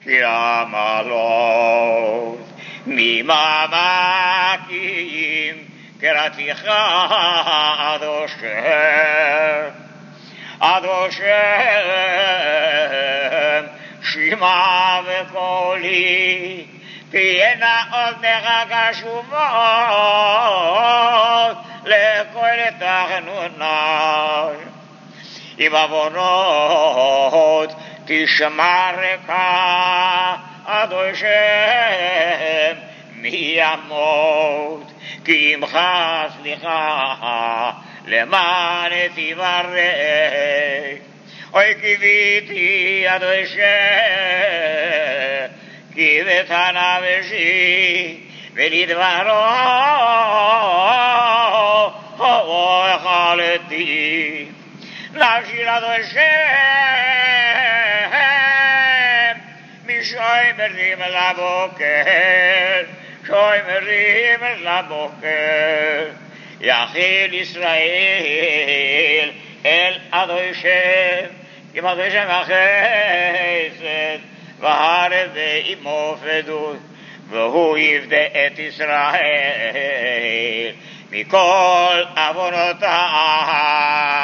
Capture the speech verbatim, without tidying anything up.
כי עמלות ממעמקים קראתיך עד אושר עד אושר שמע וקולי תהיינה אוזניך קשובות לכל תחנוני עם עוונות תשמרך עד אושר מי ימות כי עמך סליחה למען תברך אוי קיוויתי עד אושר כי בתנה נפשי ולדברו אכלתי נפשי עד אושר משומרים לבוקר שומרים לבוקר יחיל ישראל אל אדוני עם אדוני החסד והארץ ועמו פדות והוא יפדה את ישראל מכל עוונותיו